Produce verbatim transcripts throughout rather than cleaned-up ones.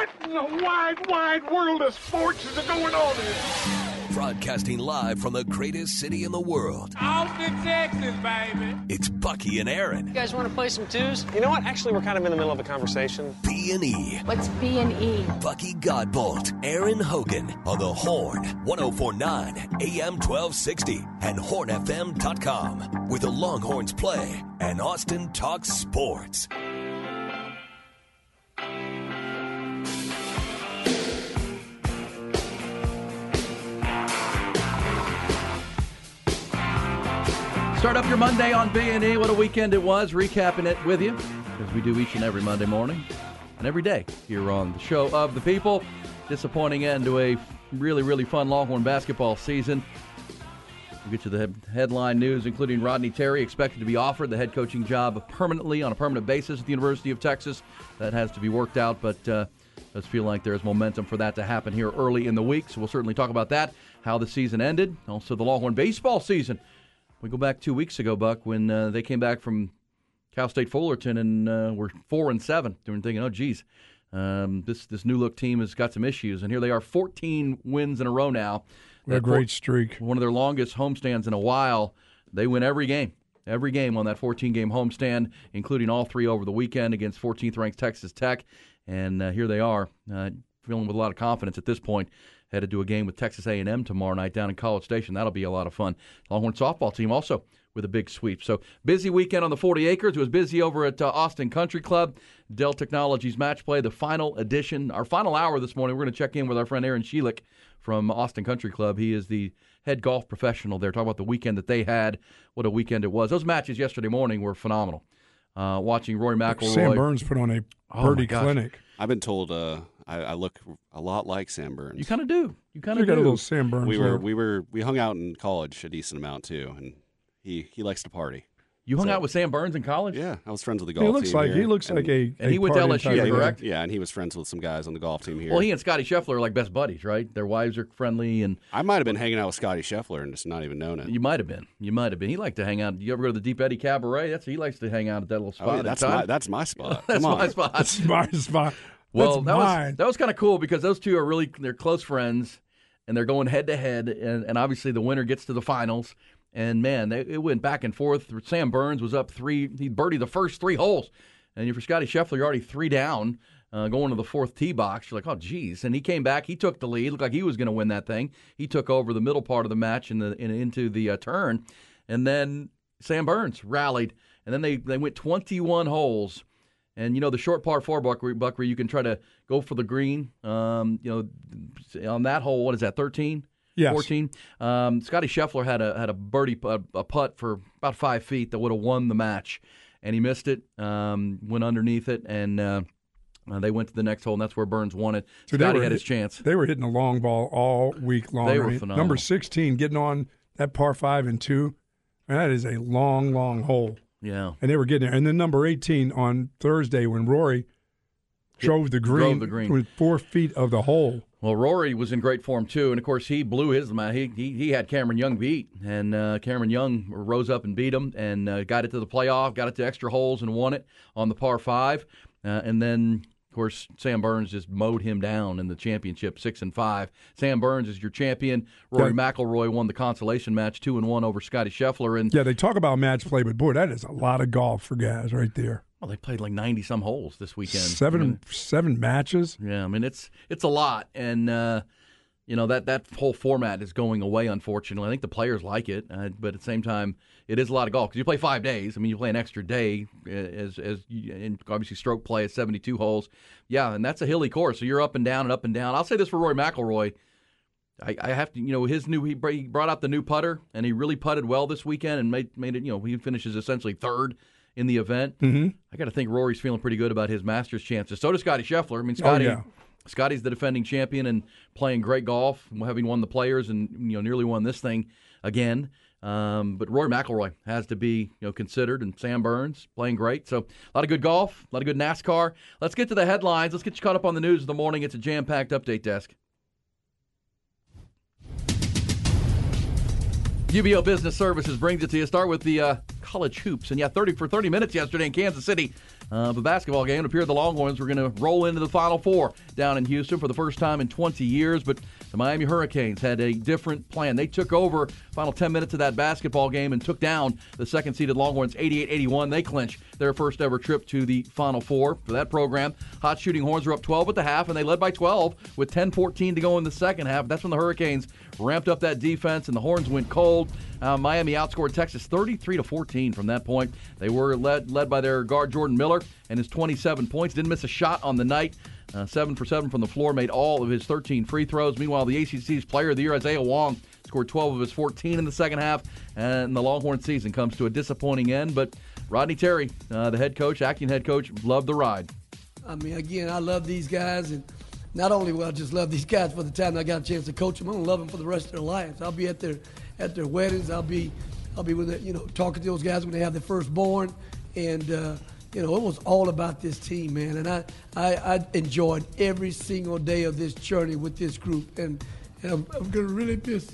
What in the wide, wide world of sports is going on here? Broadcasting live from the greatest city in the world. Austin, Texas, baby. It's Bucky and Aaron. You guys want to play some twos? You know what? Actually, we're kind of in the middle of a conversation. B and E. What's B and E? Bucky Godbolt, Aaron Hogan on the Horn, one oh four point nine A M twelve sixty and horn f m dot com with the Longhorns play and Austin talks sports. Start up your Monday on B and E. What a weekend it was. Recapping it with you, as we do each and every Monday morning and every day here on the Show of the People. Disappointing end to a really, really fun Longhorn basketball season. We'll get you the headline news, including Rodney Terry expected to be offered the head coaching job permanently on a permanent basis at the University of Texas. That has to be worked out, but uh, does feel like there's momentum for that to happen here early in the week. So we'll certainly talk about that, how the season ended, also the Longhorn baseball season. We go back two weeks ago, Buck, when uh, they came back from Cal State Fullerton and uh, were four and seven. They were thinking, oh, geez, um, this this new look team has got some issues, and here they are, fourteen wins in a row now. What a great streak! One of their longest homestands in a while. They win every game, every game on that fourteen-game homestand, including all three over the weekend against fourteenth-ranked Texas Tech. And uh, here they are, uh, feeling with a lot of confidence at this point. Headed to a game with Texas A and M tomorrow night down in College Station. That'll be a lot of fun. Longhorn softball team also with a big sweep. So busy weekend on the forty acres. It was busy over at uh, Austin Country Club. Dell Technologies Match Play, the final edition. Our final hour this morning, we're going to check in with our friend Aaron Sheelick from Austin Country Club. He is the head golf professional there. Talk about the weekend that they had. What a weekend it was. Those matches yesterday morning were phenomenal. Uh, watching Rory McIlroy. Sam Burns put on a birdie oh clinic. I've been told uh, I, I look a lot like Sam Burns. You kind of do. You kind You of got do. a little Sam Burns. We were there. we were we hung out in college a decent amount too, and he, he likes to party. You hung So- out with Sam Burns in college? Yeah, I was friends with the golf He looks team like here, he looks and- like a. and he a went to party L S U, type yeah, of he guy. correct? was- yeah, and he was friends with some guys on the golf team here. Well, he and Scotty Scheffler are like best buddies, right? Their wives are friendly, and I might have been hanging out with Scotty Scheffler and just not even known it. you might have been. You might have been. He liked to hang out. You ever go to the Deep Eddy Cabaret? That's he likes to hang out at that little spot. Oh, yeah, at that's time. my that's my spot. That's Come on. my spot. That's my spot. Well, That's that mine. was that was kind of cool because those two are really they're close friends, and they're going head to head, and and obviously the winner gets to the finals. And man, they, it went back and forth. Sam Burns was up three. He birdied the first three holes, and for Scotty Scheffler, you're already three down, uh, going to the fourth tee box. You're like, oh geez. And he came back. He took the lead. Looked like he was going to win that thing. He took over the middle part of the match and in, in, into the uh, turn, and then Sam Burns rallied, and then they they went twenty-one holes. And, you know, the short par four, Buck, Buck where you can try to go for the green, um, you know, on that hole, what is that, thirteen? Yes. fourteen? Um, Scotty Scheffler had a had a birdie, a, a putt for about five feet that would have won the match. And he missed it, um, went underneath it, and uh, uh, they went to the next hole, and that's where Burns won it. So they Scotty were had his hit- chance. They were hitting the long ball all week long. They were I mean, phenomenal. Number sixteen getting on that par five and two. Man, that is a long, long hole. Yeah. And they were getting there. And then number eighteen on Thursday when Rory drove the green, drove the green. with four feet of the hole. Well, Rory was in great form, too, and, of course, he blew his man. He, he he had Cameron Young beat, and uh, Cameron Young rose up and beat him and uh, got it to the playoff, got it to extra holes and won it on the par five. Uh, and then, of course, Sam Burns just mowed him down in the championship, six and five. Sam Burns is your champion. Rory Yeah. McIlroy won the consolation match, two and one over Scotty Scheffler. And Yeah, they talk about match play, but, boy, that is a lot of golf for guys right there. well, they played like ninety-some holes this weekend. Seven I mean, seven matches. Yeah, I mean it's it's a lot, and uh, you know that, that whole format is going away. Unfortunately, I think the players like it, uh, but at the same time, it is a lot of golf because you play five days. I mean, you play an extra day uh, as as you, and obviously stroke play is seventy-two holes. Yeah, and that's a hilly course, so you're up and down and up and down. I'll say this for Rory McIlroy. I, I have to, you know, his new he brought out the new putter, and he really putted well this weekend and made made it. You know, he finishes essentially third in the event. Mm-hmm. I got to think Rory's feeling pretty good about his Masters chances. So does Scotty Scheffler. I mean, Scotty, Oh, yeah. Scotty's the defending champion and playing great golf, having won the Players and you know nearly won this thing again. Um, but Rory McIlroy has to be you know considered, and Sam Burns playing great. So a lot of good golf, a lot of good NASCAR. Let's get to the headlines. Let's get you caught up on the news of the morning. It's a jam-packed update desk. U B O Business Services brings it to you. Start with the uh, college hoops. And yeah, thirty for thirty minutes yesterday in Kansas City, uh, the basketball game. It appeared the Longhorns were going to roll into the Final Four down in Houston for the first time in twenty years, but the Miami Hurricanes had a different plan. They took over final ten minutes of that basketball game and took down the second-seeded Longhorns eighty-eight eighty-one. They clinch their first ever trip to the Final Four for that program. Hot Shooting Horns were up twelve at the half, and they led by twelve with ten fourteen to go in the second half. That's when the Hurricanes ramped up that defense, and the Horns went cold. Uh, Miami outscored Texas thirty-three to fourteen from that point. They were led led by their guard Jordan Miller and his twenty-seven points. Didn't miss a shot on the night. Uh, seven for seven from the floor, made all of his thirteen free throws. Meanwhile, the A C C's Player of the Year, Isaiah Wong, scored twelve of his fourteen in the second half, and the Longhorn season comes to a disappointing end. But Rodney Terry, uh, the head coach, acting head coach, loved the ride. I mean, again, I love these guys, and not only will I just love these guys for the time I got a chance to coach them, I'm gonna love them for the rest of their lives. I'll be at their at their weddings. I'll be I'll be with the, you know talking to those guys when they have their firstborn, and uh, you know it was all about this team, man. And I, I I enjoyed every single day of this journey with this group, and, and I'm, I'm gonna really miss.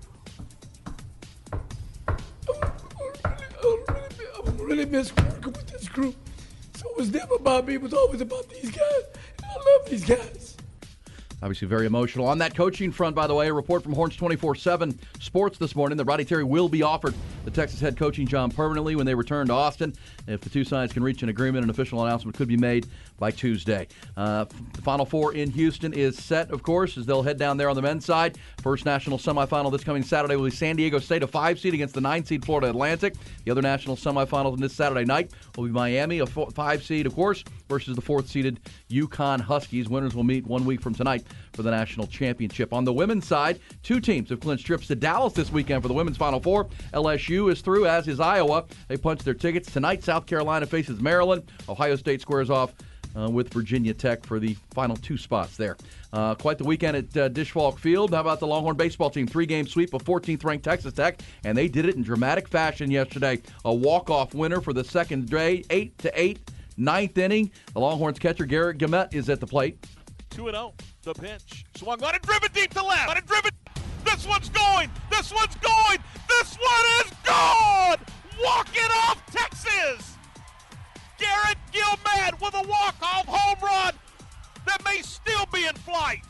I'm gonna really miss working with this group. So it was never about me. It was always about these guys. And I love these guys. Obviously very emotional. On that coaching front, by the way, a report from Horns twenty-four seven Sports this morning that Rodney Terry will be offered the Texas head coaching job permanently when they return to Austin. If the two sides can reach an agreement, an official announcement could be made by Tuesday. Uh, the Final Four in Houston is set, of course, as they'll head down there on the men's side. First national semifinal this coming Saturday will be San Diego State, a five seed against the nine seed Florida Atlantic. The other national semifinals this Saturday night will be Miami, a five seed, of course, versus the fourth seeded UConn Huskies. Winners will meet one week from tonight for the national championship. On the women's side, two teams have clinched trips to Dallas this weekend for the women's Final Four. L S U is through, as is Iowa. They punched their tickets. Tonight, South Carolina faces Maryland. Ohio State squares off uh, with Virginia Tech for the final two spots there. Uh, quite the weekend at uh, Disch-Falk Field. How about the Longhorn baseball team? Three-game sweep of fourteenth-ranked Texas Tech, and they did it in dramatic fashion yesterday. A walk-off winner for the second day, eight to eight, ninth inning. The Longhorns catcher Garrett Gumet is at the plate. two and oh. The pitch. Swung on and driven deep to left. On and driven. This one's going. This one's going. This one is gone. Walk it off, Texas. Garrett Gumet with a walk-off home run that may still be in flight.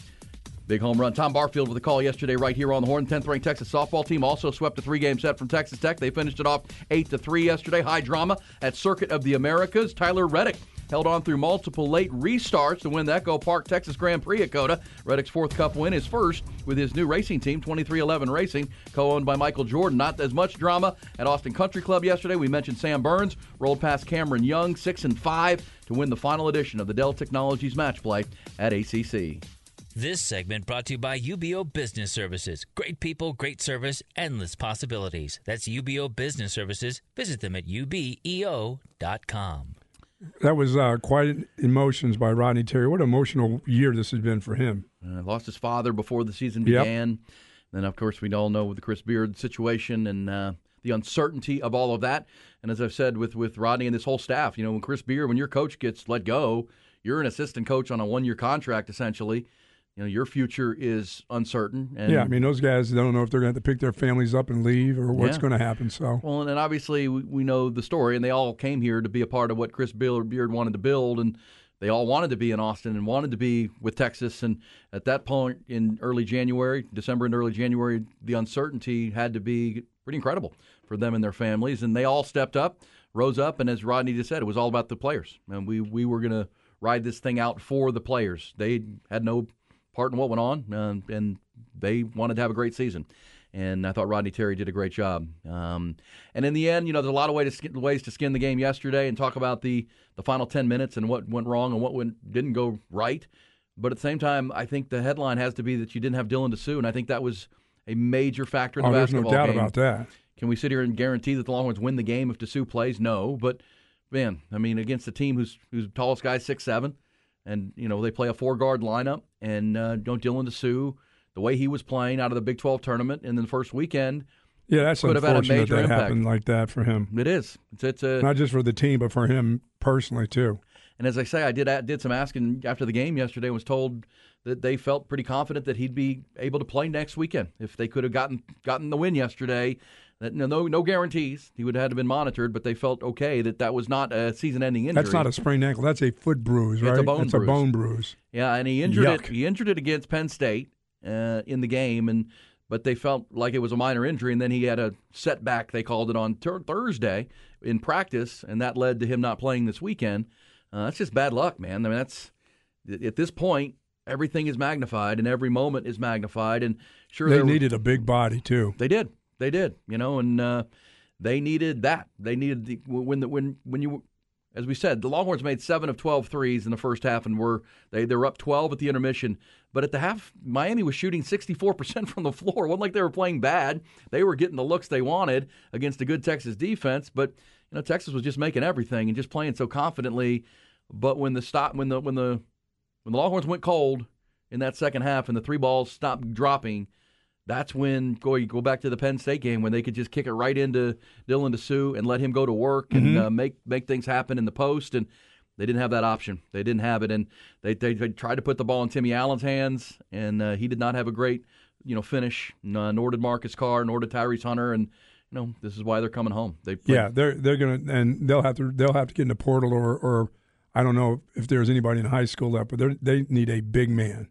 Big home run. Tom Barfield with a call yesterday right here on the Horn. tenth-ranked Texas softball team also swept a three-game set from Texas Tech. They finished it off eight to three yesterday. High drama at Circuit of the Americas. Tyler Reddick held on through multiple late restarts to win the Echo Park Texas Grand Prix at Coda. Reddick's fourth Cup win is first with his new racing team, twenty-three eleven Racing, co-owned by Michael Jordan. Not as much drama at Austin Country Club yesterday. We mentioned Sam Burns rolled past Cameron Young, six and five, to win the final edition of the Dell Technologies Match Play at A C C. This segment brought to you by U B O Business Services. Great people, great service, endless possibilities. That's U B O Business Services. Visit them at U B E O dot com. That was uh, quite emotions by Rodney Terry. What an emotional year this has been for him. Uh, lost his father before the season began. Yep. Then, of course, we all know with the Chris Beard situation and uh, the uncertainty of all of that. And as I've said with, with Rodney and this whole staff, you know, when Chris Beard, when your coach gets let go, you're an assistant coach on a one-year contract, essentially. You know, your future is uncertain. And yeah, I mean, those guys don't know if they're going to have to pick their families up and leave or what's yeah. going to happen. So, well, and obviously we, we know the story, and they all came here to be a part of what Chris Beard wanted to build, and they all wanted to be in Austin and wanted to be with Texas. And at that point in early January, December and early January, the uncertainty had to be pretty incredible for them and their families, and they all stepped up, rose up, and as Rodney just said, it was all about the players, and we we were going to ride this thing out for the players. They had no part in what went on, uh, and they wanted to have a great season. And I thought Rodney Terry did a great job. Um, and in the end, you know, there's a lot of ways to, skin, ways to skin the game yesterday and talk about the, the final ten minutes and what went wrong and what went, didn't go right. But at the same time, I think the headline has to be that you didn't have Dylan DeSue, and I think that was a major factor in the oh, basketball game. There's no doubt game. about that. Can we sit here and guarantee that the Longhorns win the game if DeSue plays? No. But, man, I mean, against a team whose whose tallest guy is six seven, and, you know, they play a four-guard lineup, and uh, don't Dylan DeSue, the way he was playing out of the Big twelve tournament in the first weekend, yeah, that's could have had a unfortunate major that impact. happened like that for him. It is. It's, it's a, Not just for the team, but for him personally, too. And as I say, I did did some asking after the game yesterday and was told that they felt pretty confident that he'd be able to play next weekend. If they could have gotten gotten the win yesterday, That, no, no no guarantees. He would have had to been monitored, but they felt okay that that was not a season-ending injury. That's not a sprained ankle. That's a foot bruise, right? It's a bone That's bruise. a bone bruise. Yeah, and he injured Yuck. it. He injured it against Penn State uh, in the game, and but they felt like it was a minor injury, and then he had a setback, they called it, on ter- Thursday in practice, and that led to him not playing this weekend. Uh, that's just bad luck, man. I mean, that's at this point, everything is magnified, and every moment is magnified, and sure They there needed a big body too. They did. They did. You know, and uh, they needed that. They needed the when the when when you, as we said, the Longhorns made seven of twelve threes in the first half, and were they they were up twelve at the intermission. But at the half, Miami was shooting sixty-four percent from the floor. It wasn't like they were playing bad. They were getting the looks they wanted against a good Texas defense. But you know, Texas was just making everything and just playing so confidently. But when the stop when the when the when the Longhorns went cold in that second half and the three balls stopped dropping, that's when go you go back to the Penn State game when they could just kick it right into Dylan DeSue and let him go to work and Mm-hmm. uh, make make things happen in the post, and they didn't have that option. They didn't have it, and they they, they tried to put the ball in Timmy Allen's hands, and uh, he did not have a great you know finish. Uh, nor did Marcus Carr, nor did Tyrese Hunter, and you know this is why they're coming home. They played, Yeah, they're they're gonna and they'll have to they'll have to get in the portal or or I don't know if there's anybody in high school left, but they they need a big man.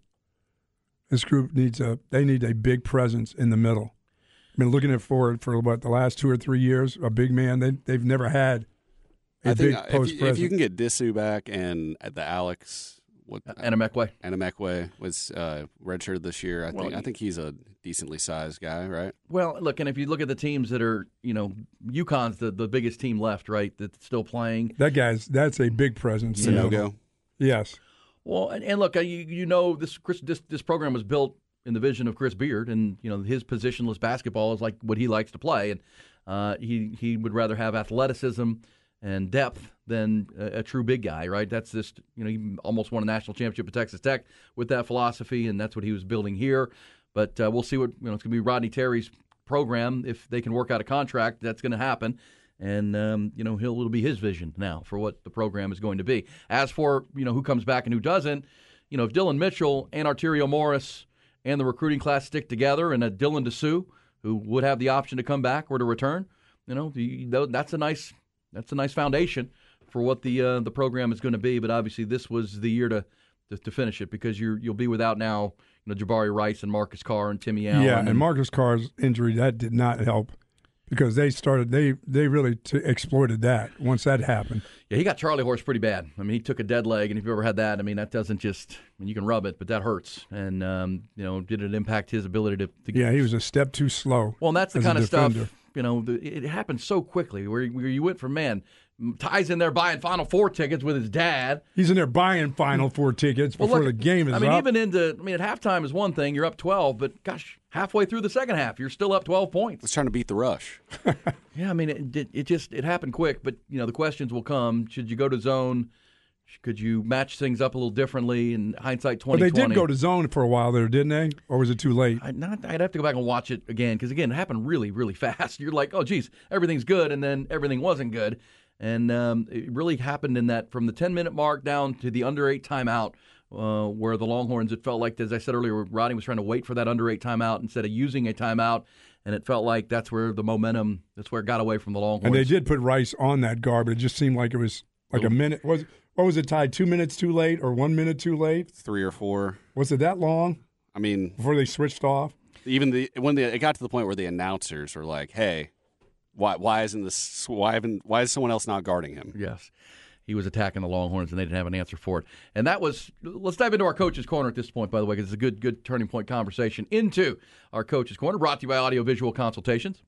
This group needs a they need a big presence in the middle. I've been looking at for for what the last two or three years, a big man. They they've never had a I big think post if you, presence. if you can get Disu back and the Alex, what Anamekwe. Anamekwe was uh, redshirted this year. I Well, think I think he's a decently sized guy, right? Well, look, and if you look at the teams that are, you know, UConn's the, the biggest team left, right, that's still playing. That guy's that's a big presence. you know. Sanogo. Yes. Well, and, and look, uh, you, you know, this, Chris, this this program was built in the vision of Chris Beard, and you know his positionless basketball is like what he likes to play, and uh, he he would rather have athleticism and depth than a, a true big guy, right? That's just you know he almost won a national championship at Texas Tech with that philosophy, and that's what he was building here. But uh, we'll see what you know. It's going to be Rodney Terry's program. If they can work out a contract, that's going to happen. And, um, you know, he'll, it'll be his vision now for what the program is going to be. As for, you know, who comes back and who doesn't, you know, if Dylan Mitchell and Arterio Morris and the recruiting class stick together and a Dylan DeSue, who would have the option to come back or to return, you know, the, that's a nice that's a nice foundation for what the uh, the program is going to be. But obviously this was the year to to, to finish it because you're, you'll be without now, you know, Jabari Rice and Marcus Carr and Timmy Allen. Yeah, and, and Marcus Carr's injury, that did not help. Because they started, they they really t- exploited that once that happened. Yeah, he got Charlie horse pretty bad. I mean, he took a dead leg, and if you've ever had that, I mean, that doesn't just, I mean, you can rub it, but that hurts. And, um, you know, did it impact his ability to, to Yeah, he was a step too slow. Well, and that's the as kind a of stuff, defender. you know, the, it happened so quickly where, where you went from, man, Ty's in there buying Final Four tickets with his dad. He's in there buying Final Four tickets before Well, look, the game is I mean, up. even into, I mean, at halftime is one thing, you're up twelve, but gosh, halfway through the second half, you're still up twelve points. Was trying to beat the rush. Yeah, I mean, it, it, it just, it happened quick, but, you know, the questions will come. Should you go to zone? Could you match things up a little differently in hindsight But twenty twenty? they did go to zone for a while there, didn't they? Or was it too late? I, not, I'd have to go back and watch it again because, again, it happened really, really fast. You're like, oh, geez, everything's good, and then everything wasn't good. And um, it really happened in that from the ten-minute mark down to the under eight timeout uh, where the Longhorns, it felt like, as I said earlier, Rodney was trying to wait for that under eight timeout instead of using a timeout, and it felt like that's where the momentum, that's where it got away from the Longhorns. And they did put Rice on that guard, but it just seemed like it was like a minute. Was What was it, tied? Two minutes too late or one minute too late? Three or four. Was it that long I mean, before they switched off? even the when the it got to the point where the announcers were like, "Hey, why why isn't this why haven't why is someone else not guarding him?" Yes. He was attacking the Longhorns, and they didn't have an answer for it. And that was – let's dive into our Coach's Corner at this point, by the way, because it's a good, good turning point conversation into our Coach's Corner, brought to you by Audio Visual Consultations.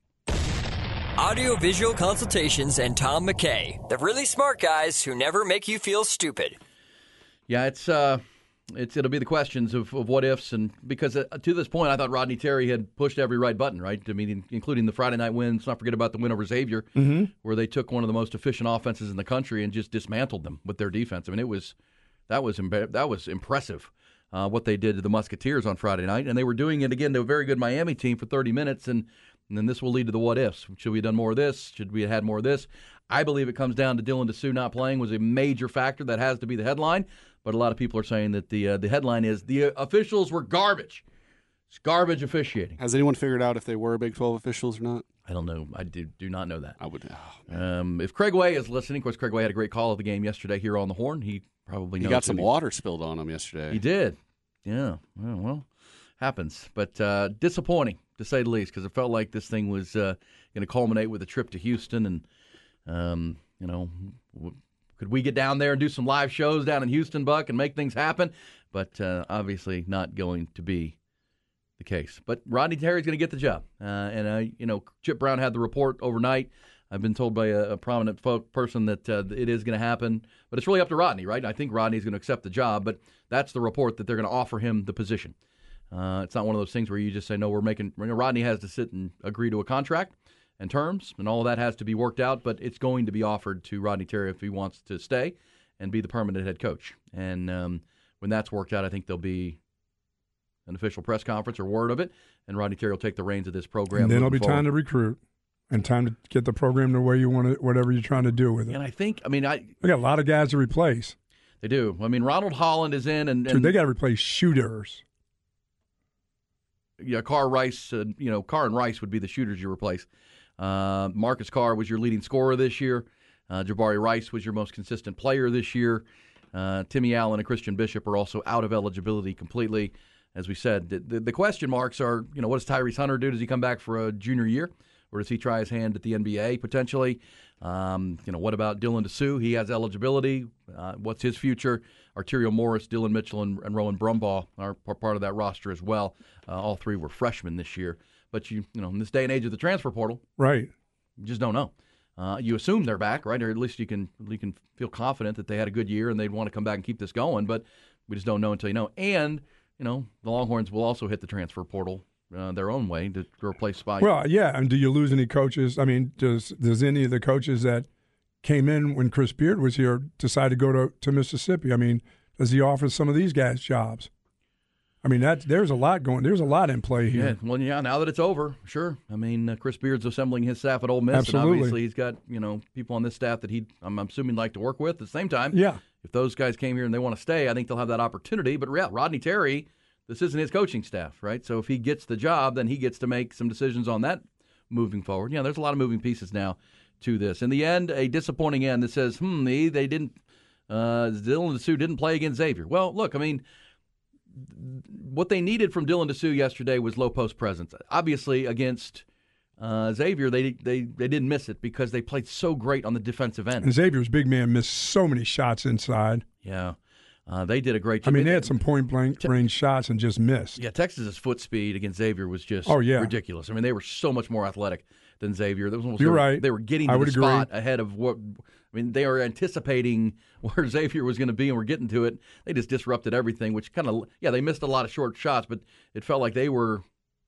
Audio Visual Consultations and Tom McKay, the really smart guys who never make you feel stupid. Yeah, it's uh, it's it'll be the questions of, of what ifs, and because uh, to this point, I thought Rodney Terry had pushed every right button, right? I mean, including the Friday night win. Let's not forget about the win over Xavier, mm-hmm. where they took one of the most efficient offenses in the country and just dismantled them with their defense. I mean, it was that was imbe- that was impressive uh, what they did to the Musketeers on Friday night, and they were doing it again to a very good Miami team for thirty minutes, and, and then this will lead to the what ifs. Should we have done more of this? Should we have had more of this? I believe it comes down to Dylan DeSue not playing was a major factor. That has to be the headline. But a lot of people are saying that the uh, the headline is the officials were garbage. It's garbage officiating. Has anyone figured out if they were Big twelve officials or not? I don't know. I do do not know that. I would. Oh, um, if Craig Way is listening, of course, Craig Way had a great call of the game yesterday here on the Horn. He probably knows he got some he, water spilled on him yesterday. He did. Yeah. Well, well happens. But uh, disappointing, to say the least, because it felt like this thing was uh, going to culminate with a trip to Houston. And, um, you know, w- could we get down there and do some live shows down in Houston, Buck, and make things happen? But uh, obviously not going to be the case. But Rodney Terry's going to get the job. Uh, and, uh, you know, Chip Brown had the report overnight. I've been told by a, a prominent folk person that uh, it is going to happen. But it's really up to Rodney, right? I think Rodney's going to accept the job, but that's the report that they're going to offer him the position. Uh, it's not one of those things where you just say, no, we're making – Rodney has to sit and agree to a contract and terms, and all of that has to be worked out, but it's going to be offered to Rodney Terry if he wants to stay and be the permanent head coach. And um, when that's worked out, I think there'll be an official press conference or word of it, and Rodney Terry will take the reins of this program. And then it'll be forward. time to recruit and time to get the program the way you want it, whatever you're trying to do with it. And I think, I mean, I they got a lot of guys to replace. They do. I mean, Ronald Holland is in, and, and Dude, they got to replace shooters. Yeah, Carr, Rice, uh, you know, Carr and Rice would be the shooters you replace. Uh, Marcus Carr was your leading scorer this year. Uh, Jabari Rice was your most consistent player this year. Uh, Timmy Allen and Christian Bishop are also out of eligibility completely. As we said, the, the, the question marks are, you know, what does Tyrese Hunter do? Does he come back for a junior year, or does he try his hand at the N B A potentially? Um, you know, what about Dylan DeSue? He has eligibility. Uh, what's his future? Arterio Morris, Dylan Mitchell, and, and Rowan Brumbaugh are, are part of that roster as well. Uh, all three were freshmen this year. But, you you know, in this day and age of the transfer portal, right? You just don't know. Uh, you assume they're back, right? Or at least you can you can feel confident that they had a good year and they'd want to come back and keep this going. But we just don't know until you know. And, you know, the Longhorns will also hit the transfer portal uh, their own way to replace spots. Well, yeah. And do you lose any coaches? I mean, does does any of the coaches that came in when Chris Beard was here decide to go to, to Mississippi? I mean, does he offer some of these guys jobs? I mean, that there's a lot going. There's a lot in play here. Yeah, well, yeah. Now that it's over, sure. I mean, uh, Chris Beard's assembling his staff at Ole Miss, Absolutely. and obviously he's got you know people on this staff that he, I'm assuming, like to work with. At the same time, yeah. If those guys came here and they want to stay, I think they'll have that opportunity. But yeah, Rodney Terry, this isn't his coaching staff, right? So if he gets the job, then he gets to make some decisions on that moving forward. Yeah, there's a lot of moving pieces now to this. In the end, a disappointing end that says, hmm, they, they didn't. Uh, Dylan DeSue didn't play against Xavier. Well, look, I mean. What they needed from Dylan DeSue yesterday was low post presence. Obviously, against uh, Xavier, they they they didn't miss it because they played so great on the defensive end. And Xavier's big man missed so many shots inside. Yeah, uh, they did a great job. I mean, they had some point blank range shots and just missed. Yeah, Texas's foot speed against Xavier was just oh, yeah. ridiculous. I mean, they were so much more athletic than Xavier. That was almost, You're they were, right. They were getting I to would the agree. spot ahead of what. I mean, they were anticipating where Xavier was going to be, and we're getting to it. They just disrupted everything, which kind of, yeah, they missed a lot of short shots, but it felt like they were,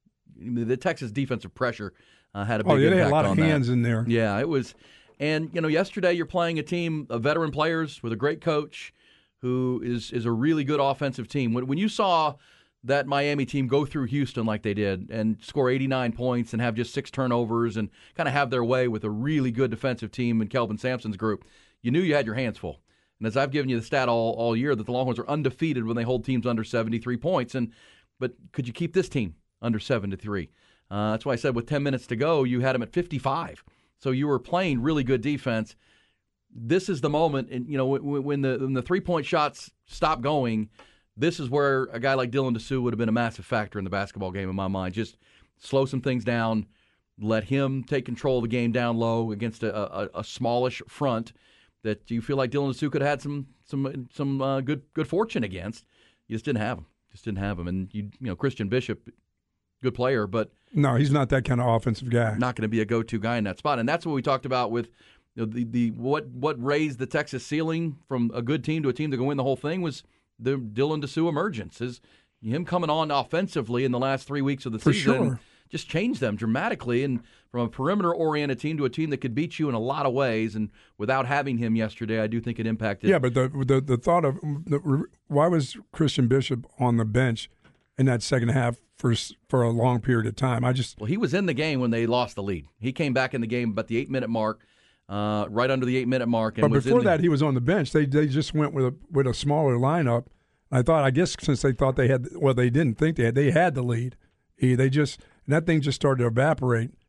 the Texas defensive pressure uh, had a big oh, yeah, impact they had a lot on of hands that. in there. Yeah, it was. And, you know, yesterday you're playing a team of veteran players with a great coach who is is a really good offensive team. When, when you saw that Miami team go through Houston like they did and score eighty-nine points and have just six turnovers and kind of have their way with a really good defensive team in Kelvin Sampson's group, you knew you had your hands full. And as I've given you the stat all, all year that the Longhorns are undefeated when they hold teams under seventy-three points. And but could you keep this team under seventy-three? Uh, that's why I said with ten minutes to go, you had them at fifty-five. So you were playing really good defense. This is the moment, and you know when, when the when the three-point shots stop going, this is where a guy like Dylan DeSue would have been a massive factor in the basketball game in my mind. Just slow some things down, let him take control of the game down low against a, a, a smallish front that you feel like Dylan DeSue could have had some some some uh, good good fortune against. You just didn't have him. Just didn't have him. And you you know Christian Bishop, good player, but no, he's not that kind of offensive guy. Not going to be a go-to guy in that spot. And that's what we talked about with you know, the the what what raised the Texas ceiling from a good team to a team that can win the whole thing was the Dylan DeSue emergence. His him coming on offensively in the last three weeks of the For season sure. just changed them dramatically. And from a perimeter-oriented team to a team that could beat you in a lot of ways. And without having him yesterday, I do think it impacted. Yeah, but the the, the thought of the, why was Christian Bishop on the bench in that second half for for a long period of time? I just well, he was in the game when they lost the lead. He came back in the game about the eight-minute mark, uh, right under the eight-minute mark. And but was before in the, that, he was on the bench. They they just went with a with a smaller lineup. I thought, I guess, since they thought they had, well, they didn't think they had, they had the lead. He, they just, and that thing just started to evaporate.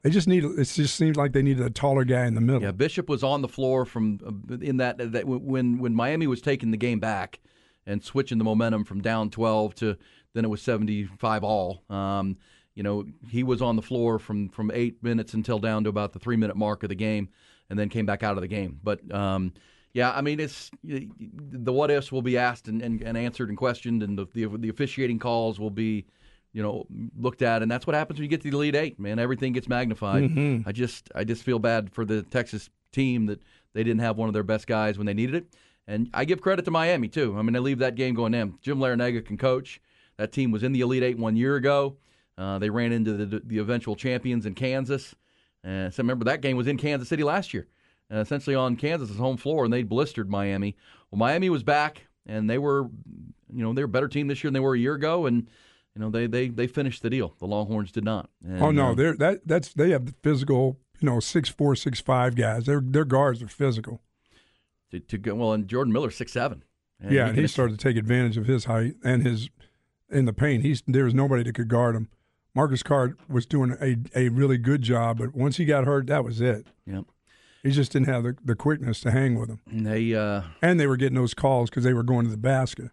They just need. It just seems like they needed a taller guy in the middle. Yeah, Bishop was on the floor from uh, in that that when when Miami was taking the game back and switching the momentum from down twelve to then it was seventy-five all. Um, you know, he was on the floor from from eight minutes until down to about the three minute mark of the game, and then came back out of the game. But um, yeah, I mean, it's the what ifs will be asked and, and, and answered and questioned, and the, the the officiating calls will be, you know, looked at, and that's what happens when you get to the Elite Eight, man. Everything gets magnified. Mm-hmm. I just I just feel bad for the Texas team that they didn't have one of their best guys when they needed it. And I give credit to Miami, too. I mean, I leave that game going, damn, Jim Larrañaga can coach. That team was in the Elite Eight one year ago. Uh, they ran into the, the eventual champions in Kansas. Uh, so remember, that game was in Kansas City last year, uh, essentially on Kansas' home floor, and they blistered Miami. Well, Miami was back, and they were, you know, they were a better team this year than they were a year ago, and you know, they they they finished the deal. The Longhorns did not. And, oh no, uh, they're that that's they have the physical, you know, six four, six five guys. Their their guards are physical. To, to go well, and Jordan Miller's six seven. And yeah, he and he can- started to take advantage of his height and his in the paint. He's there was nobody that could guard him. Marcus Card was doing a a really good job, but once he got hurt, that was it. Yep. He just didn't have the, the quickness to hang with him. And they uh, and they were getting those calls because they were going to the basket.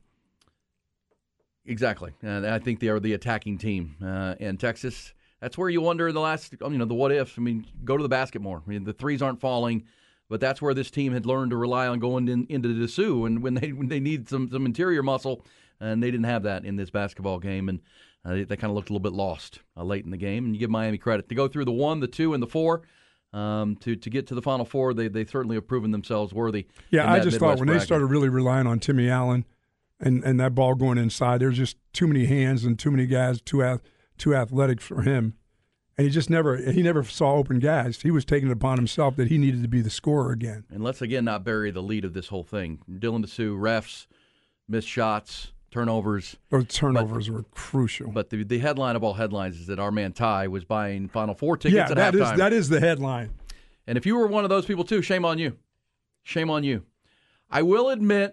Exactly, and I think they are the attacking team. Uh, and Texas, that's where you wonder the last, you know, the what ifs. I mean, go to the basket more. I mean, the threes aren't falling, but that's where this team had learned to rely on going in, into the Dessous, and when they when they need some some interior muscle, and they didn't have that in this basketball game, and uh, they, they kind of looked a little bit lost uh, late in the game. And you give Miami credit to go through the one, the two, and the four. Um, to, to get to the Final Four, they they certainly have proven themselves worthy. Yeah, in I that just Midwest thought when bracket. they started really relying on Timmy Allen and, and that ball going inside, there's just too many hands and too many guys too ath- too athletic for him. And he just never he never saw open guys. He was taking it upon himself that he needed to be the scorer again. And let's again not bury the lead of this whole thing. Dylan Dessous, refs, missed shots, turnovers. Those turnovers but, were crucial. But the, the headline of all headlines is that our man Ty was buying Final Four tickets yeah, at that halftime. is that is the headline. And if you were one of those people too, shame on you. Shame on you. I will admit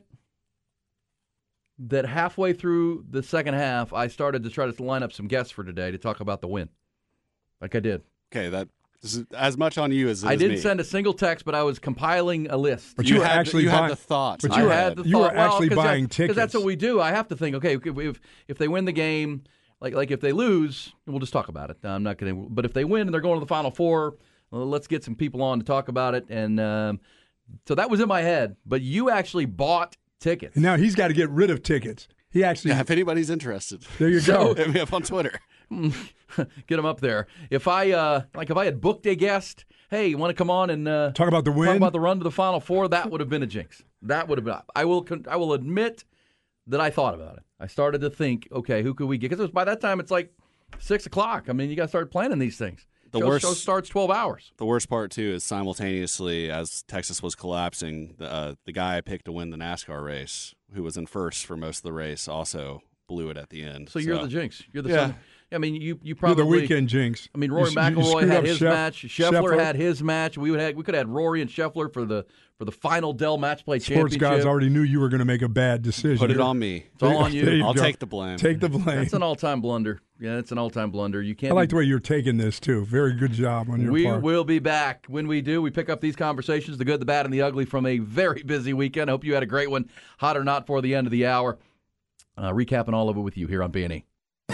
that halfway through the second half, I started to try to line up some guests for today to talk about the win. Like I did. Okay, that this is as much on you as it I is didn't me. send a single text, but I was compiling a list. But you, you were had actually you buy- had the thoughts. but in you your were- I head. had the You were thought, well, actually 'cause buying that's, tickets. Because that's what we do. I have to think, okay, if if, if they win the game, like like if they lose, we'll just talk about it. I'm not going to. But if they win and they're going to the Final Four, well, let's get some people on to talk about it. And um, so that was in my head. But you actually bought tickets. And now he's got to get rid of tickets. He actually Yeah, if anybody's interested, there you So- go. hit me up on Twitter. Get them up there. If I uh, like, if I had booked a guest, hey, you want to come on and uh, Talk about the win. talk about the run to the Final Four? That would have been a jinx. That would have been. I will. con- I will admit that I thought about it. I started to think, okay, who could we get? Because by that time it's like six o'clock. I mean, you got to start planning these things. The show, worst- show starts twelve hours. The worst part too is simultaneously as Texas was collapsing, the uh, the guy I picked to win the NASCAR race, who was in first for most of the race, also blew it at the end. So you're the jinx. You're the Yeah. son. I mean, you you You're probably the weekend jinx. I mean, Rory You- you McIlroy screwed had up his Sheff- match. Scheffler, had his match. We would have, we could have had Rory and Scheffler for the for the final Dell Match Play Sports Championship. guys already knew you were going to make a bad decision. Put it on me. It's all on There you. I'll go. take the blame. Take the blame. That's an all-time blunder. Yeah, it's an all-time blunder. You can't. I like the way you're taking this too. Very good job on your we part. will be back. When we do, we pick up these conversations, the good, the bad, and the ugly from a very busy weekend. I hope you had a great one, hot or not, for the end of the hour. Uh, recapping all of it with you here on B and E.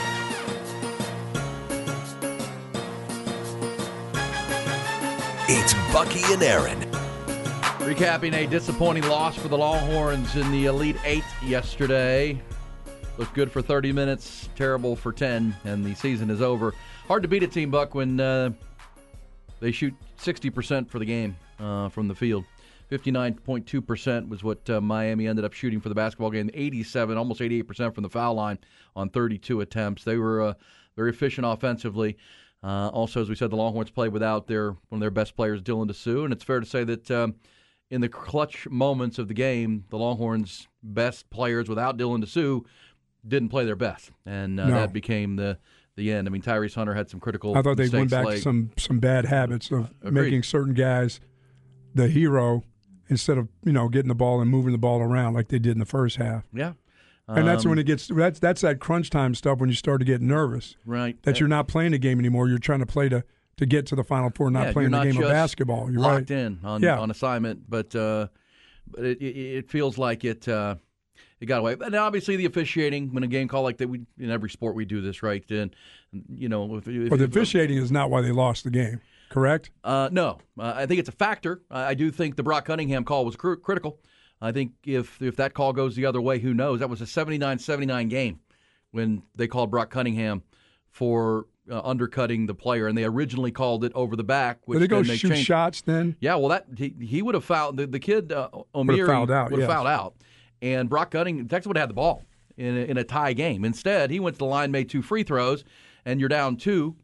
It's Bucky and Aaron. Recapping a disappointing loss for the Longhorns in the Elite Eight yesterday. Looked good for thirty minutes, terrible for ten, and the season is over. Hard to beat a team, Buck, when uh, they shoot sixty percent for the game uh, from the field. fifty-nine point two percent was what uh, Miami ended up shooting for the basketball game. eighty-seven, almost eighty-eight percent from the foul line on thirty-two attempts. They were uh, very efficient offensively. Uh, also, as we said, the Longhorns played without their one of their best players, Dylan Dessous, and it's fair to say that um, in the clutch moments of the game, the Longhorns' best players without Dylan Dessous didn't play their best, and uh, No. that became the the end. I mean, Tyrese Hunter had some critical I thought they went mistakes back late. to some some bad habits of Agreed. making certain guys the hero instead of you know getting the ball and moving the ball around like they did in the first half. Yeah. And that's Um, when it gets that's that's that crunch time stuff when you start to get nervous. Right. That you're not playing the game anymore. You're trying to play to to get to the Final Four, not yeah, playing you're the not game of just basketball. You're locked right. in on, yeah. on assignment, but uh, but it, it, it feels like it uh, it got away. And obviously, the officiating when a game call like that, we in every sport we do this, right? And you know, if, if, well, the officiating is not why they lost the game, correct? Uh, no, uh, I think it's a factor. I, I do think the Brock Cunningham call was cr- critical. I think if if that call goes the other way, who knows? That was a seventy-nine seventy-nine game when they called Brock Cunningham for uh, undercutting the player, and they originally called it over the back. Which Did they go then they shoot changed. shots then? Yeah, well, that he, he would have fouled the, the kid. Uh, O'Meara fouled out, would have yes. fouled out, and Brock Cunningham, Texas would have had the ball in a, in a tie game. Instead, he went to the line, made two free throws, and you're down two.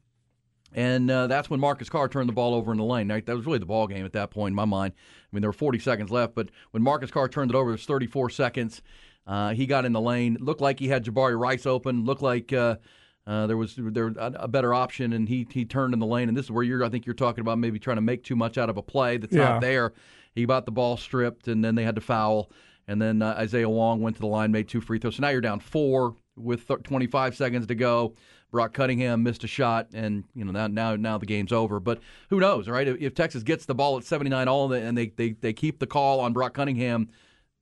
And uh, that's when Marcus Carr turned the ball over in the lane. That was really the ball game at that point in my mind. I mean, there were forty seconds left, but when Marcus Carr turned it over, it was thirty-four seconds. Uh, he got in the lane. Looked like he had Jabari Rice open. Looked like uh, uh, there was there a better option, and he he turned in the lane. And this is where you're, I think you're talking about maybe trying to make too much out of a play that's yeah. not there. He got the ball stripped, and then they had to foul. And then uh, Isaiah Wong went to the line, made two free throws. So now you're down four with th- twenty-five seconds to go. Brock Cunningham missed a shot, and you know now now now the game's over. But who knows, right? If, if Texas gets the ball at seventy-nine all, and they, they, they keep the call on Brock Cunningham,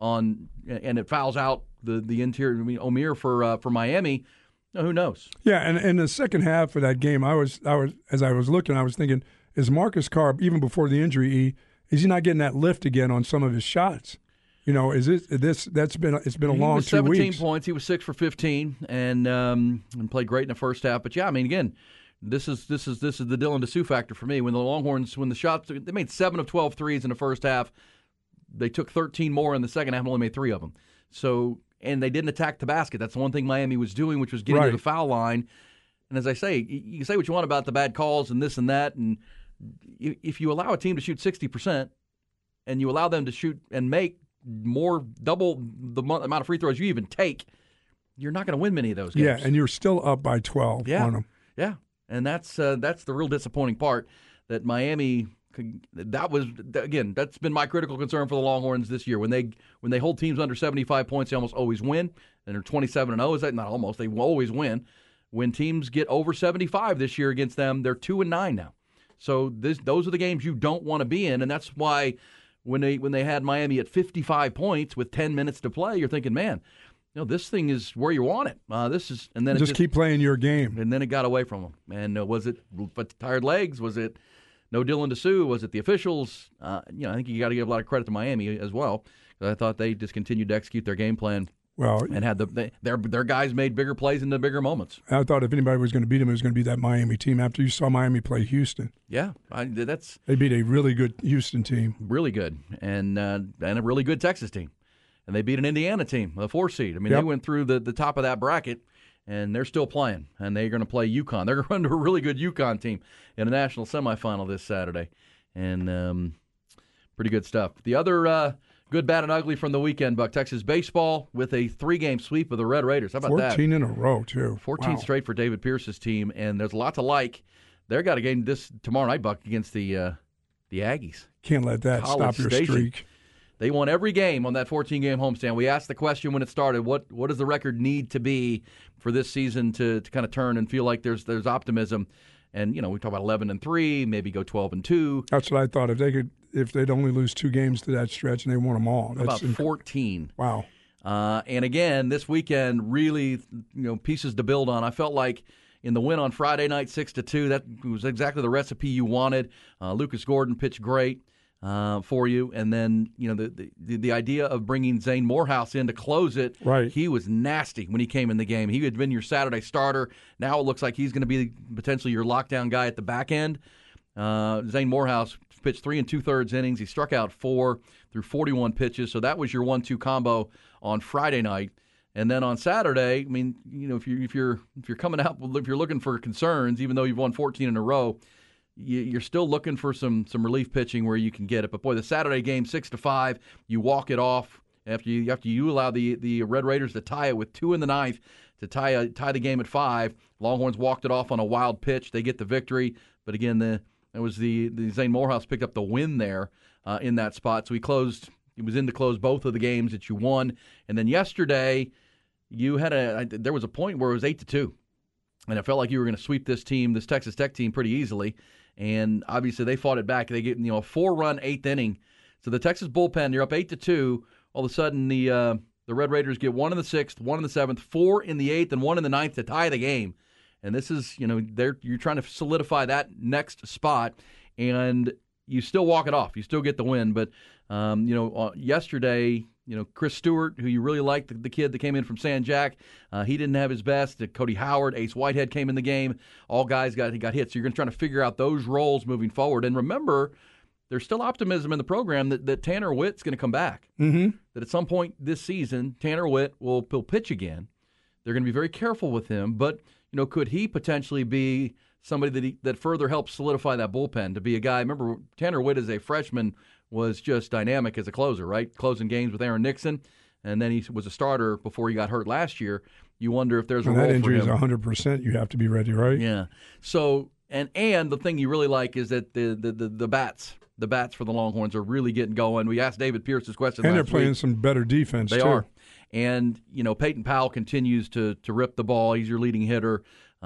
on and it fouls out the the interior I mean, O'Meara for uh, for Miami, who knows? Yeah, and in the second half of that game, I was I was as I was looking, I was thinking, is Marcus Carr, even before the injury, E, is he not getting that lift again on some of his shots? You know, is it this? That's been it's been a he long was two seventeen weeks. points. He was six for fifteen, and um, and played great in the first half. But yeah, I mean, again, this is this is this is the Dylan DeSue factor for me. When the Longhorns, when the shots, they made seven of twelve threes in the first half. They took thirteen more in the second half and only made three of them. So, and they didn't attack the basket. That's the one thing Miami was doing, which was getting Right. to the foul line. And as I say, you can say what you want about the bad calls and this and that, and if you allow a team to shoot sixty percent and you allow them to shoot and make more, double the amount of free throws you even take, you're not going to win many of those games. Yeah, and you're still up by twelve yeah. on them. Yeah, and that's uh, that's the real disappointing part, that Miami. That was again. That's been my critical concern for the Longhorns this year. When they when they hold teams under seventy-five points, they almost always win. And they're twenty-seven and oh. Is that not almost? They will always win. When teams get over seventy-five this year against them, they're two and nine now. So this, those are the games you don't want to be in, and that's why when they when they had Miami at fifty-five points with ten minutes to play, you're thinking, man, you know, this thing is where you want it. Uh, this is, and then it Just just keep playing your game. and then it got away from them. And uh, was it but tired legs? Was it no Dylan DeSue? Was it the officials? Uh, you know, I think you got to give a lot of credit to Miami as well. I thought they just continued to execute their game plan. Well, and had the they, their their guys made bigger plays in the bigger moments. I thought if anybody was going to beat them, it was going to be that Miami team. After you saw Miami play Houston, yeah, I, that's they beat a really good Houston team, really good, and uh, and a really good Texas team, and they beat an Indiana team, a four seed. I mean, Yep. they went through the, the top of that bracket, and they're still playing, and they're going to play UConn. They're going to run to a really good UConn team in a national semifinal this Saturday, and um, pretty good stuff. The other. Uh, Good, bad, and ugly from the weekend, Buck. Texas baseball with a three-game sweep of the Red Raiders. How about that? fourteen in a row, too. fourteen Wow. straight for David Pierce's team, and there's a lot to like. They've got a game this tomorrow night, Buck, against the uh, the Aggies. Can't let that College stop your Station. streak. They won every game on that fourteen-game homestand. We asked the question when it started, what what does the record need to be for this season to, to kind of turn and feel like there's there's optimism? And, you know, we talk about eleven and three, maybe go twelve and two. That's what I thought. If they could, if they'd only lose two games to that stretch and they won them all. That's About inc- fourteen. Wow. Uh, and again, this weekend, really, you know, pieces to build on. I felt like in the win on Friday night, six to two, that was exactly the recipe you wanted. Uh, Lucas Gordon pitched great uh, for you, and then you know the, the the idea of bringing Zane Morehouse in to close it. Right. He was nasty when he came in the game. He had been your Saturday starter. Now it looks like he's going to be potentially your lockdown guy at the back end. Uh, Zane Morehouse pitched three and two-thirds innings. He struck out four through forty-one pitches, so that was your one two combo on Friday night. And then on Saturday, I mean, you know, if you if you're if you're coming out, if you're looking for concerns, even though you've won fourteen in a row, you, you're still looking for some some relief pitching where you can get it. But boy, the Saturday game, six to five, you walk it off after you after you allow the the Red Raiders to tie it with two in the ninth to tie a, tie the game at five. Longhorns walked it off on a wild pitch. They get the victory, but again, the it was the the Zane Morehouse picked up the win there uh, in that spot. So he closed. He was in to close both of the games that you won, and then yesterday. You had a there was a point where it was eight to two, and it felt like you were going to sweep this team, this Texas Tech team, pretty easily. and obviously they fought it back. They get you know a four-run eighth inning. So the Texas bullpen, they're up eight to two. All of a sudden, the uh, the Red Raiders get one in the sixth, one in the seventh, four in the eighth, and one in the ninth to tie the game. And this is, you know, they're you're trying to solidify that next spot, and you still walk it off. You still get the win. But, um, you know, uh, yesterday, you know, Chris Stewart, who you really liked, the, the kid that came in from San Jack, uh, he didn't have his best. Uh, Cody Howard, Ace Whitehead came in the game. All guys got he got hit. So you're going to try to figure out those roles moving forward. And remember, there's still optimism in the program that, that Tanner Witt's going to come back. Mm-hmm. That at some point this season, Tanner Witt will, will pitch again. They're going to be very careful with him. But, you know, could he potentially be somebody that he, that further helps solidify that bullpen to be a guy? Remember, Tanner Witt as a freshman was just dynamic as a closer, right? Closing games with Aaron Nixon, and then he was a starter before he got hurt last year. You wonder if there's a when role that injury for him. is one hundred percent, you have to be ready, right? Yeah. So, and and the thing you really like is that the the, the, the bats, the bats for the Longhorns are really getting going. We asked David Pierce this question and last they're playing week. some better defense, They too. are. And, you know, Peyton Powell continues to to rip the ball. He's your leading hitter.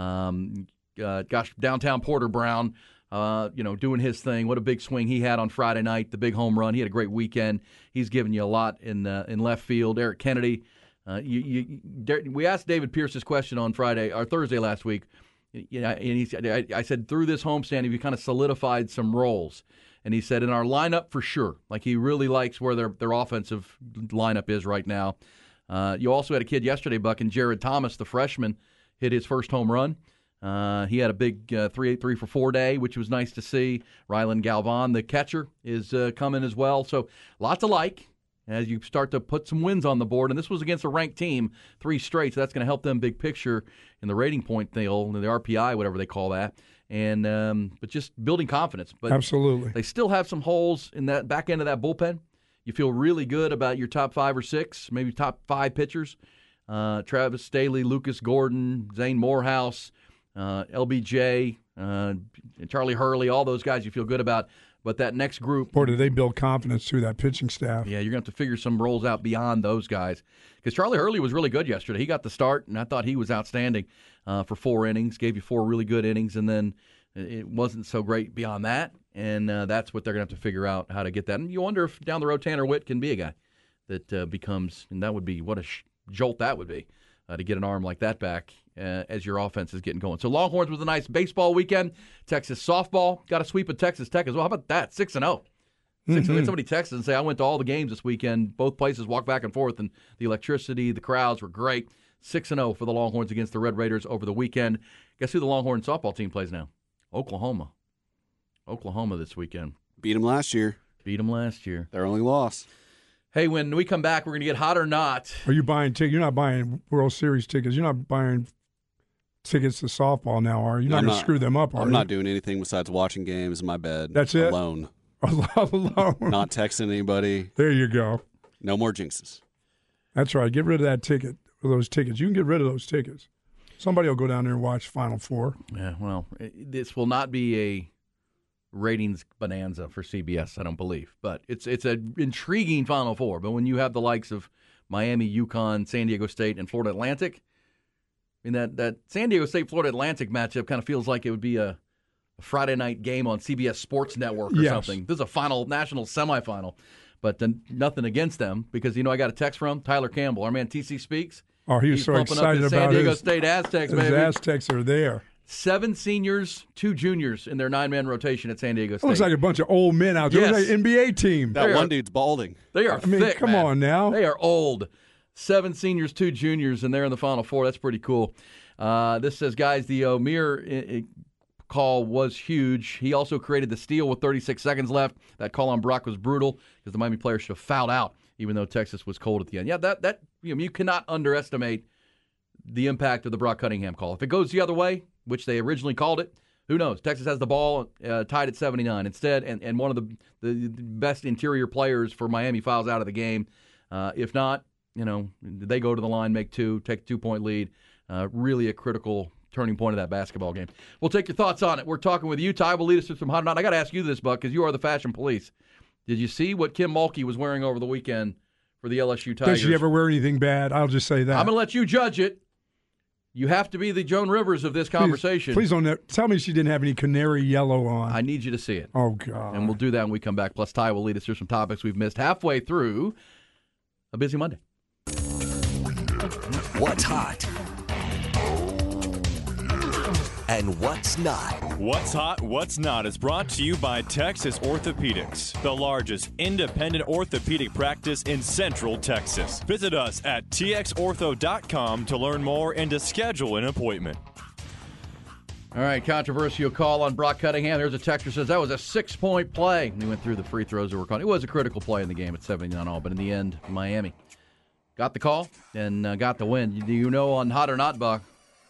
Um, uh, gosh, downtown Porter Brown, uh, you know, doing his thing. What a big swing he had on Friday night, the big home run. He had a great weekend. He's given you a lot in uh, in left field. Eric Kennedy. Uh, you, you, we asked David Pierce this question on Friday or Thursday last week. You know, and he said, I, I said, through this homestand, have you kind of solidified some roles? And he said, in our lineup, for sure. Like, he really likes where their their offensive lineup is right now. Uh, you also had a kid yesterday, Buck, and Jared Thomas, the freshman, hit his first home run. Uh, he had a big uh, three eight three for four day, which was nice to see. Rylan Galvan, the catcher, is uh, coming as well. So lots to like as you start to put some wins on the board. And this was against a ranked team, three straight, so that's going to help them big picture in the rating point deal, the R P I, whatever they call that. And um, but just building confidence. But absolutely, they still have some holes in that back end of that bullpen. You feel really good about your top five or six, maybe top five pitchers. Uh, Travis Staley, Lucas Gordon, Zane Morehouse, uh, L B J, uh, Charlie Hurley, all those guys you feel good about. But that next group. Boy, do they build confidence through that pitching staff. Yeah, you're going to have to figure some roles out beyond those guys. Because Charlie Hurley was really good yesterday. He got the start, and I thought he was outstanding uh, for four innings, gave you four really good innings, and then it wasn't so great beyond that. And uh, that's what they're going to have to figure out, how to get that. And you wonder if down the road Tanner Witt can be a guy that uh, becomes, and that would be, what a sh- jolt that would be uh, to get an arm like that back uh, as your offense is getting going. So Longhorns was a nice baseball weekend. Texas softball got a sweep of Texas Tech as well. How about that? six and oh. Six, mm-hmm. Somebody texted and say, I went to all the games this weekend. Both places walked back and forth, and the electricity, the crowds were great. six and oh for the Longhorns against the Red Raiders over the weekend. Guess who the Longhorn softball team plays now? Oklahoma. Oklahoma this weekend. Beat them last year. Beat them last year. Their only loss. Hey, when we come back, we're going to get hot or not. Are you buying tickets? You're not buying World Series tickets. You're not buying tickets to softball now, are you? You're not going to screw them up, are I'm you? not doing anything besides watching games in my bed. That's it? Alone. Alone. Not texting anybody. There you go. No more jinxes. That's right. Get rid of that ticket, those tickets. You can get rid of those tickets. Somebody will go down there and watch Final Four. Yeah, well, this will not be a ratings bonanza for C B S, I don't believe. But it's it's an intriguing Final Four. But when you have the likes of Miami, UConn, San Diego State, and Florida Atlantic, I mean, that, that San Diego State-Florida Atlantic matchup kind of feels like it would be a, a Friday night game on C B S Sports Network or yes. something. This is a final national semifinal. But then nothing against them because, you know, I got a text from Tyler Campbell, our man T C Speaks. Oh, he was He's so pumping excited up the about San Diego his, State Aztecs, his baby. Aztecs are there. Seven seniors, two juniors in their nine-man rotation at San Diego State. It looks like a bunch of old men out there. Yes. It looks like an N B A team. That They one are- dude's balding. They are I mean, thick, come man. on now. They are old. Seven seniors, two juniors, and they're in the Final Four. That's pretty cool. Uh, this says, guys, the O'Meara uh, call was huge. He also created the steal with thirty-six seconds left. That call on Brock was brutal because the Miami player should have fouled out, even though Texas was cold at the end. Yeah, that that you know, you cannot underestimate the impact of the Brock Cunningham call. If it goes the other way, which they originally called it, who knows? Texas has the ball uh, tied at seventy-nine instead, and, and one of the, the best interior players for Miami fouls out of the game. Uh, if not, you know, they go to the line, make two, take a two-point lead. Uh, really a critical turning point of that basketball game. We'll take your thoughts on it. We're talking with you. Ty will lead us through some hot or not. I got to ask you this, Buck, because you are the fashion police. Did you see what Kim Mulkey was wearing over the weekend for the L S U Tigers? Does she ever wear anything bad? I'll just say that. I'm going to let you judge it. You have to be the Joan Rivers of this conversation. Please, please don't tell me she didn't have any canary yellow on. I need you to see it. Oh, God. And we'll do that when we come back. Plus, Ty will lead us through some topics we've missed halfway through a busy Monday. What's hot? And what's not? What's Hot, What's Not is brought to you by Texas Orthopedics, the largest independent orthopedic practice in Central Texas. Visit us at T X ortho dot com to learn more and to schedule an appointment. All right, controversial call on Brock Cunningham. There's a texter says that was a six-point play. And he went through the free throws that were called. It was a critical play in the game at seventy-nine all, but in the end, Miami got the call and uh, got the win. Do you know on Hot or Not, Buck?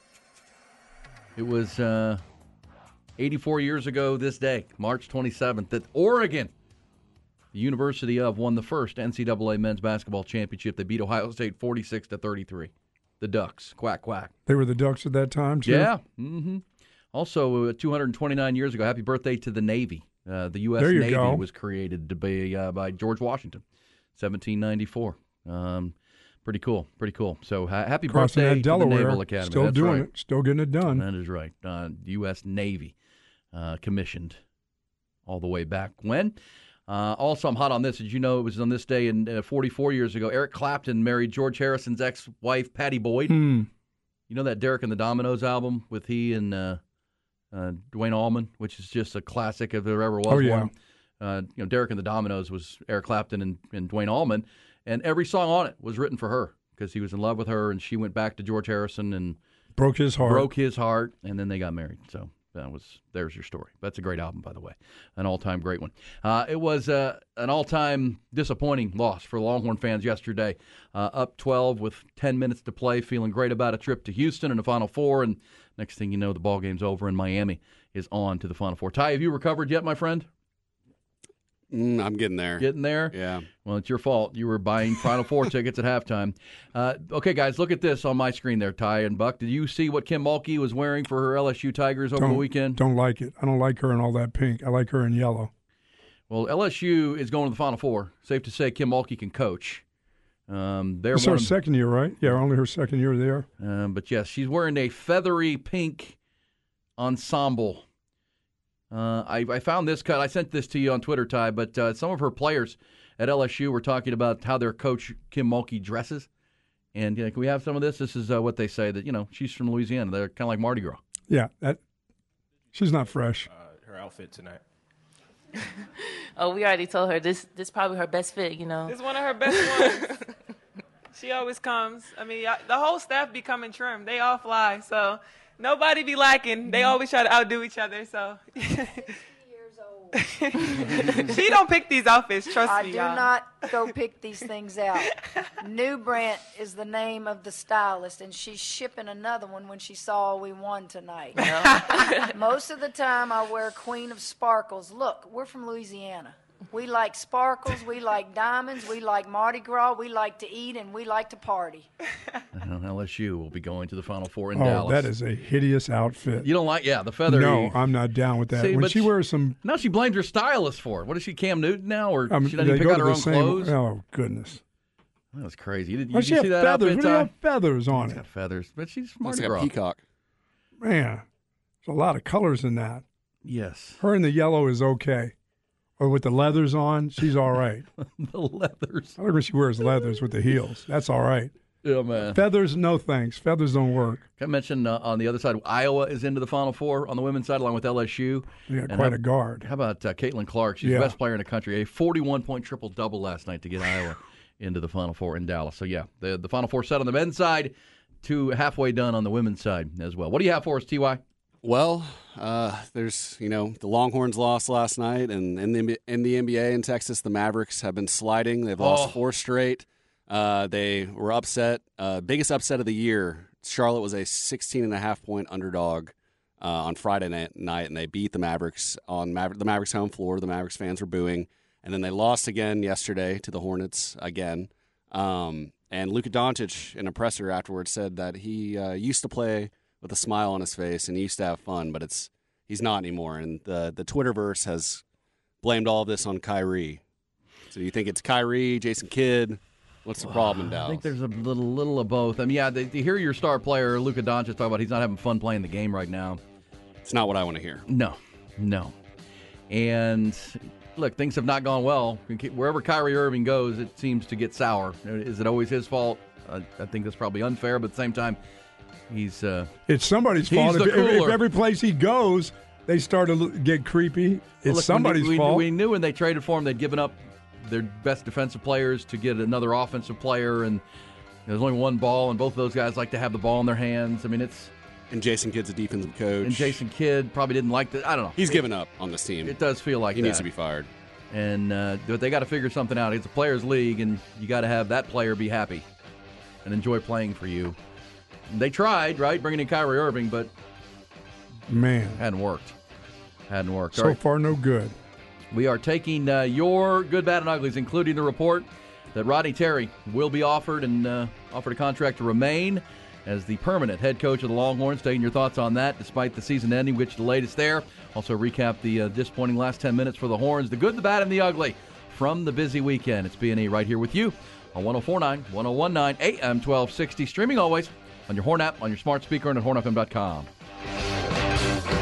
It was uh, eighty-four years ago this day, March twenty-seventh, that Oregon, the University of, won the first N C double A men's basketball championship. They beat Ohio State forty-six to thirty-three. The Ducks, quack, quack. They were the Ducks at that time, too? Yeah. Mm-hmm. Also, uh, two hundred twenty-nine years ago, happy birthday to the Navy. Uh, the U S Navy go. was created to be, uh, by George Washington, seventeen ninety-four. Um, pretty cool, pretty cool. So ha- happy Crossing birthday that Delaware, to the Naval Academy. Still That's doing right. it, still getting it done. That is right. Uh, U S Navy uh, commissioned all the way back when. Uh, also, I'm hot on this. Did you know it was on this day in uh, forty-four years ago, Eric Clapton married George Harrison's ex-wife, Patty Boyd. Hmm. You know that Derek and the Dominoes album with he and uh, uh, Dwayne Allman, which is just a classic if there ever was Oh, yeah. one. Uh, you know, Derek and the Dominoes was Eric Clapton and, and Dwayne Allman, and every song on it was written for her because he was in love with her, and she went back to George Harrison and Broke his heart. broke his heart, and then they got married. So that was there's your story. That's a great album, by the way, an all-time great one. Uh, it was uh, an all-time disappointing loss for Longhorn fans yesterday. Uh, up twelve with ten minutes to play, feeling great about a trip to Houston in the Final Four, and next thing you know, the ball game's over, and Miami is on to the Final Four. Ty, have you recovered yet, my friend? Mm, I'm getting there. Getting there? Yeah. Well, it's your fault. You were buying Final Four tickets at halftime. Uh, okay, guys, look at this on my screen there, Ty and Buck. Did you see what Kim Mulkey was wearing for her L S U Tigers over don't, the weekend? Don't like it. I don't like her in all that pink. I like her in yellow. Well, L S U is going to the Final Four. Safe to say Kim Mulkey can coach. Um, they're It's one her of- second year, right? Yeah, only her second year there. Um, but, yes, she's wearing a feathery pink ensemble. Uh, I, I found this cut. I sent this to you on Twitter, Ty, but uh, some of her players at L S U were talking about how their coach, Kim Mulkey, dresses. And uh, can we have some of this? This is uh, what they say, that, you know, she's from Louisiana. They're kind of like Mardi Gras. Yeah, that. She's not fresh. Uh, her outfit tonight. Oh, we already told her this. This is probably her best fit. You know. This is one of her best ones. She always comes. I mean, y'all- the whole staff be coming trim. They all fly, so nobody be lacking. They always try to outdo each other. So she don't pick these outfits. Trust I me, do y'all. not go pick these things out. New Brant is the name of the stylist, and she's shipping another one when she saw we won tonight. Most of the time, I wear Queen of Sparkles. Look, we're from Louisiana. We like sparkles, we like diamonds, we like Mardi Gras, we like to eat, and we like to party. Uh, L S U will be going to the Final Four in Oh, Dallas. that is a hideous outfit. You don't like, yeah, the feathery. No, I'm not down with that. See, when but she wears some, Now she blames her stylist for it. What is she, Cam Newton now? Or I mean, she doesn't they even pick go out to her the own same. clothes? Oh goodness! That was crazy. Did, Why did she you have see that feathers? outfit, What do you Ty? have feathers on She's it? got feathers, but she's Looks Mardi like Gras. a peacock. Man, there's a lot of colors in that. Yes. Her in the yellow is okay. Or with the leathers on, she's all right. The leathers. I like when she wears leathers with the heels. That's all right. Yeah, man. Feathers, no thanks. Feathers don't work. Can I mention uh, on the other side, Iowa is into the Final Four on the women's side, along with L S U. They got And quite how- a guard. How about uh, Caitlin Clark? She's Yeah. the best player in the country. A forty-one point triple-double last night to get Iowa into the Final Four in Dallas. So, yeah, the, the Final Four set on the men's side to halfway done on the women's side as well. What do you have for us, T Y? Well, uh, there's, you know, the Longhorns lost last night, and in the in the N B A in Texas, the Mavericks have been sliding. They've lost Oh. four straight. Uh, they were upset. Uh, biggest upset of the year. Charlotte was a sixteen and a half point underdog uh, on Friday night, night, and they beat the Mavericks on Maver- the Mavericks' home floor. The Mavericks fans were booing. And then they lost again yesterday to the Hornets again. Um, and Luka Doncic, in a presser afterwards, said that he uh, used to play with a smile on his face and he used to have fun, but it's he's not anymore. And the the Twitterverse has blamed all of this on Kyrie. So do you think it's Kyrie, Jason Kidd? What's the problem in Dallas? I think there's a little little of both. I mean, yeah, they, you hear your star player, Luka Doncic, talk about he's not having fun playing the game right now. It's not what I want to hear. No, no. And look, things have not gone well. Wherever Kyrie Irving goes, it seems to get sour. Is it always his fault? I, I think that's probably unfair, but at the same time, he's uh, it's somebody's fault. If, if, if every place he goes, they start to get creepy, it's well, look, somebody's we, fault. We, we knew when they traded for him, they'd given up their best defensive players to get another offensive player, and there's only one ball, and both of those guys like to have the ball in their hands. I mean, it's and Jason Kidd's a defensive coach, and Jason Kidd probably didn't like that. I don't know. He's it, given up on this team. It does feel like he that. needs to be fired. And uh, but they got to figure something out. It's a players' league, and you got to have that player be happy and enjoy playing for you. And they tried, right, bringing in Kyrie Irving, but man, hadn't worked. Hadn't worked. So right. far, no good. We are taking uh, your good, bad, and uglies, including the report that Rodney Terry will be offered and uh, offered a contract to remain as the permanent head coach of the Longhorns. Taking your thoughts on that, despite the season ending, which the latest there. Also recap the uh, disappointing last ten minutes for the Horns, the good, the bad, and the ugly from the busy weekend. It's B and E right here with you on one oh four point nine, one oh one point nine A M twelve sixty. Streaming always on your Horn app, on your smart speaker, and at horn f m dot com.